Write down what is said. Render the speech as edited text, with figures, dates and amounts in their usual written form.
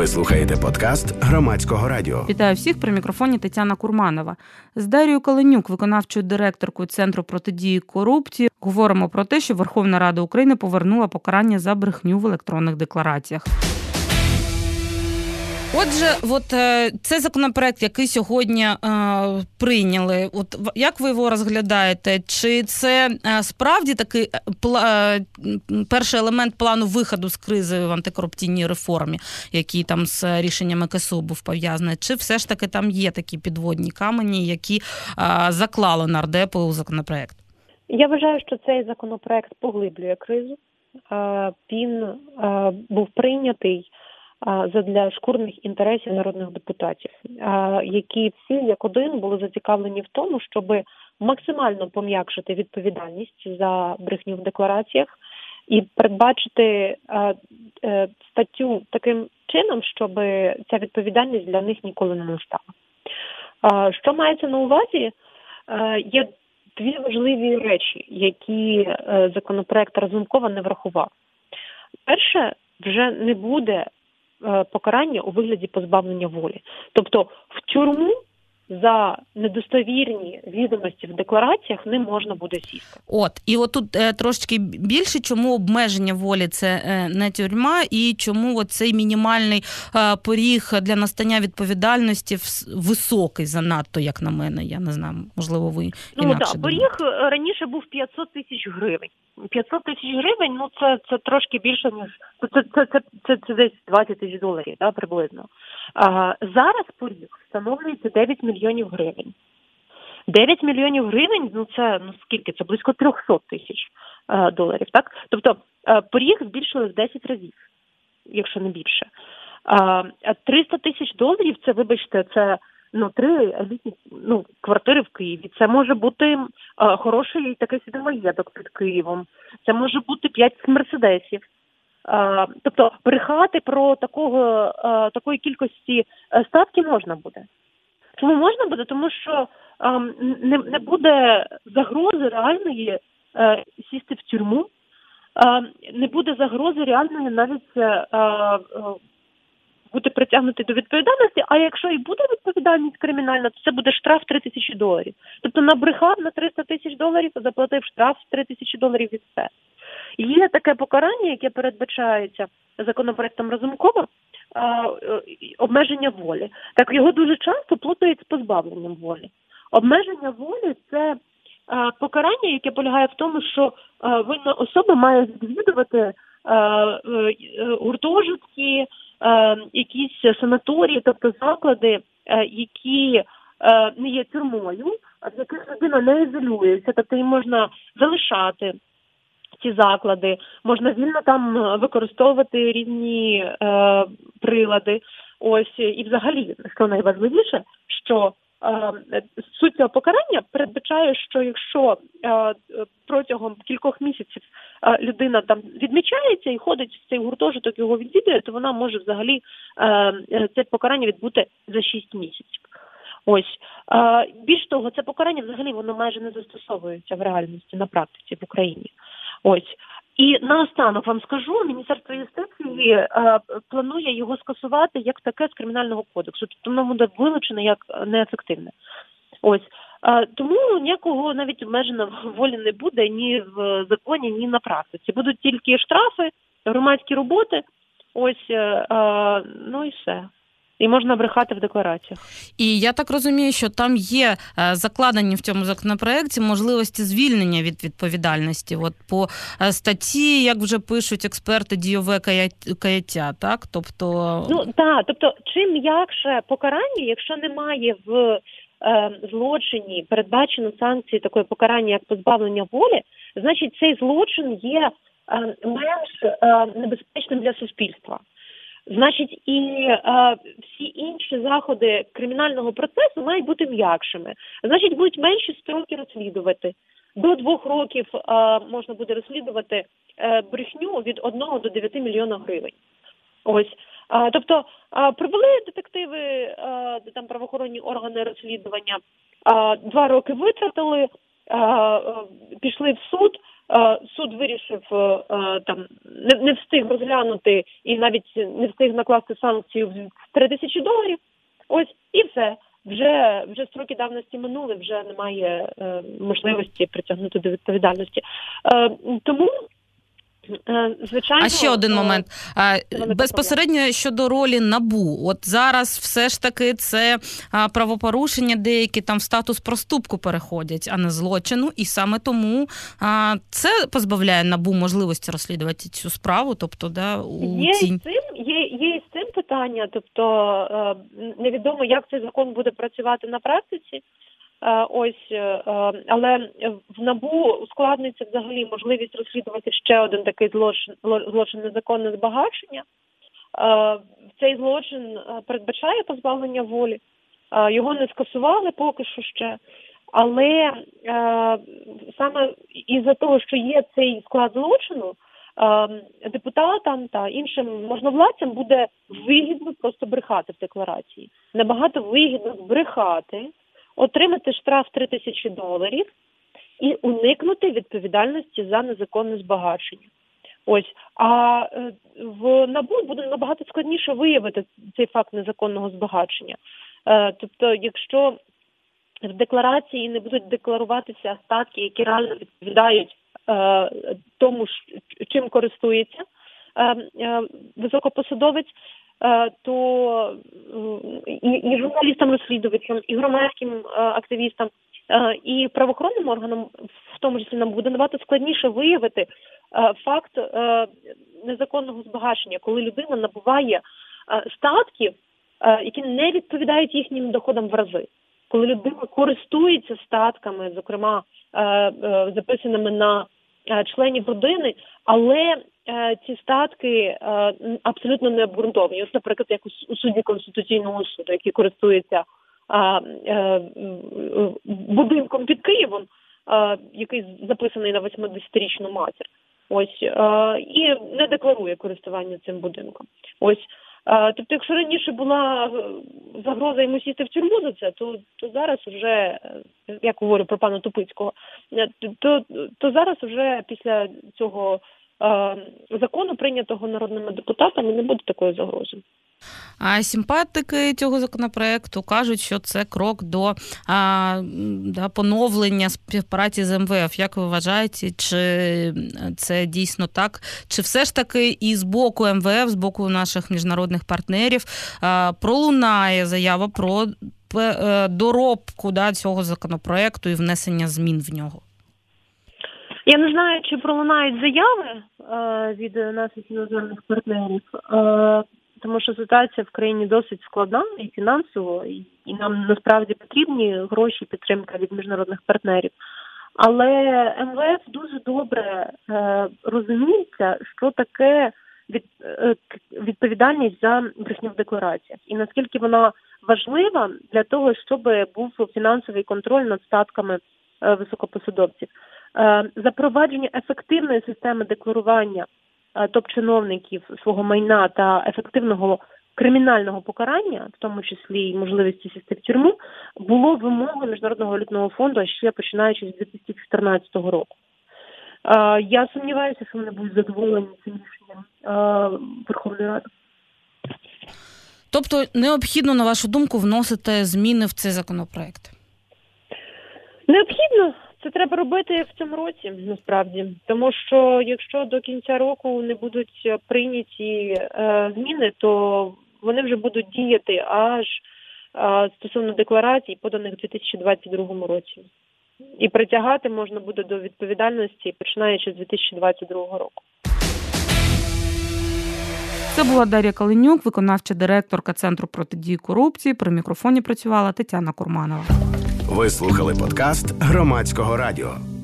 Ви слухаєте подкаст Громадського радіо. Вітаю всіх, при мікрофоні Тетяна Курманова. З Дарією Каленюк, виконавчою директоркою Центру протидії корупції, говоримо про те, що Верховна Рада України повернула покарання за брехню в електронних деклараціях. Отже, цей законопроект, який сьогодні прийняли, як ви його розглядаєте? Чи це справді такий перший елемент плану виходу з кризи в антикорупційній реформі, який там з рішеннями КСУ був пов'язаний? Чи все ж таки там є такі підводні камені, які заклали нардепи у законопроект? Я вважаю, що цей законопроект поглиблює кризу. Він був прийнятий задля шкурних інтересів народних депутатів, які всі як один були зацікавлені в тому, щоб максимально пом'якшити відповідальність за брехню в деклараціях і передбачити статтю таким чином, щоб ця відповідальність для них ніколи не настала. Що мається на увазі? Є дві важливі речі, які законопроект Разумкова не врахував. Перше, вже не буде покарання у вигляді позбавлення волі. Тобто в тюрму за недостовірні відомості в деклараціях не можна буде сісти. І отут трошки більше, чому обмеження волі – це не тюрма, і чому цей мінімальний поріг для настання відповідальності високий занадто, як на мене, я не знаю, можливо, ви інакше думаєте. Поріг раніше був 500 тисяч гривень. 500 тисяч гривень, це трошки більше, ніж, це десь 20 тисяч доларів, приблизно. Зараз поріг встановлюється 9 мільйонів гривень. 9 мільйонів гривень, це скільки? Це близько 300 тисяч доларів, так? Тобто поріг збільшили в 10 разів, якщо не більше. 300 тисяч доларів, це, вибачте, це 3 елітні квартири в Києві. Це може бути хороший такий собі маєток під Києвом. Це може бути 5 мерседесів. Тобто брехати про такої кількості статків можна буде. Чому можна буде? Тому що не буде загрози реальної сісти в тюрму, не буде загрози реальної навіть бути притягнутий до відповідальності, а якщо і буде відповідальність кримінальна, то це буде штраф 3 тисячі доларів. Тобто набрехав на 300 тисяч доларів, заплатив штраф 3 тисячі доларів і все. Є таке покарання, яке передбачається законопроектом Разумкова, обмеження волі. Так його дуже часто плутають з позбавленням волі. Обмеження волі – це покарання, яке полягає в тому, що винна особа має відвідувати гуртожитки, якісь санаторії, тобто заклади, які не є тюрмою, а в яких людина не ізолюється, тобто їм можна залишати ці заклади, можна вільно там використовувати різні прилади. І взагалі, що найважливіше, що суть цього покарання передбачає, що якщо протягом кількох місяців людина там відмічається і ходить в цей гуртожиток, його відвідує, то вона може взагалі це покарання відбути за 6 місяців. Більш того, це покарання взагалі воно майже не застосовується в реальності, на практиці в Україні. І наостанок вам скажу, Міністерство юстиції планує його скасувати як таке з Кримінального кодексу. Тобто воно буде вилучено як неефективне. Тому ніякого навіть обмеження волі не буде ні в законі, ні на практиці. Будуть тільки штрафи, громадські роботи, і все. І можна брехати в деклараціях. І я так розумію, що там є закладені в цьому законопроекті можливості звільнення від відповідальності. По статті, як вже пишуть експерти, дійове каяття, так? Тобто, чим м'якше покарання, якщо немає в злочині передбачено санкції такої покарання, як позбавлення волі, значить цей злочин є менш небезпечним для суспільства. Значить, і всі інші заходи кримінального процесу мають бути м'якшими. Значить, будуть менші строки розслідувати. До 2 років можна буде розслідувати брехню від 1 до 9 мільйонів гривень. Тобто, провели детективи, там правоохоронні органи розслідування, 2 роки витратили, пішли в суд, суд вирішив, там, не встиг розглянути і навіть не встиг накласти санкцію в $3000, ось, і все. Вже строки давності минули, вже немає можливості притягнути до відповідальності. Тому, звичайно... А ще один момент. Безпосередньо щодо ролі НАБУ. От зараз все ж таки це правопорушення деякі там в статус проступку переходять, а не злочину. І саме тому це позбавляє НАБУ можливості розслідувати цю справу. Тобто, да, є і з цим питання. Тобто, невідомо, як цей закон буде працювати на практиці. Ось, але в НАБУ ускладниться взагалі можливість розслідувати ще один такий злочин незаконне збагачення. Цей злочин передбачає позбавлення волі. Його не скасували поки що ще. Але саме із-за того, що є цей склад злочину, депутатам та іншим можновладцям буде вигідно просто брехати в декларації. Набагато вигідно збрехати, отримати штраф $3000 і уникнути відповідальності за незаконне збагачення. Ось. А в НАБУ буде набагато складніше виявити цей факт незаконного збагачення. Тобто, якщо в декларації не будуть декларуватися статки, які реально відповідають тому, чим користується високопосадовець, то і журналістам-розслідувачам, і громадським активістам, і правоохоронним органам, в тому числі, нам буде набагато складніше виявити факт незаконного збагачення, коли людина набуває статків, які не відповідають їхнім доходам в рази. Коли людина користується статками, зокрема записаними на членів родини, але ці статки абсолютно не обґрунтовані. Ось, наприклад, як у судді Конституційного суду, який користується будинком під Києвом, який записаний на 80-річну матір. Ось, і не декларує користування цим будинком. Ось. Тобто, якщо раніше була загроза йому сісти в тюрму за це, то зараз вже, як говорю про пана Тупицького, то зараз вже після цього закону, прийнятого народними депутатами, не буде такої загрози. А симпатики цього законопроекту кажуть, що це крок до поновлення співпраці з МВФ. Як ви вважаєте, чи це дійсно так? Чи все ж таки і з боку МВФ, з боку наших міжнародних партнерів пролунає заява про доробку цього законопроекту і внесення змін в нього? Я не знаю, чи пролунають заяви від наших іноземних партнерів, тому що ситуація в країні досить складна і фінансово, і нам насправді потрібні гроші, підтримка від міжнародних партнерів. Але МВФ дуже добре розуміється, що таке відповідальність за брехню в деклараціях. І наскільки вона важлива для того, щоб був фінансовий контроль над статками високопосадовців. Запровадження ефективної системи декларування топ-чиновників свого майна та ефективного кримінального покарання, в тому числі і можливості сісти в тюрму, було вимогою Міжнародного валютного фонду ще починаючи з 2014 року. Я сумніваюся, що вони будуть задоволені цим рішенням Верховної Ради. Тобто необхідно, на вашу думку, вносити зміни в цей законопроект? Необхідно. Це треба робити в цьому році, насправді. Тому що якщо до кінця року не будуть прийняті зміни, то вони вже будуть діяти аж стосовно декларацій, поданих у 2022 році. І притягати можна буде до відповідальності, починаючи з 2022 року. Це була Дар'я Калинюк, виконавча директорка Центру протидії корупції. При мікрофоні працювала Тетяна Курманова. Ви слухали подкаст Громадського радіо.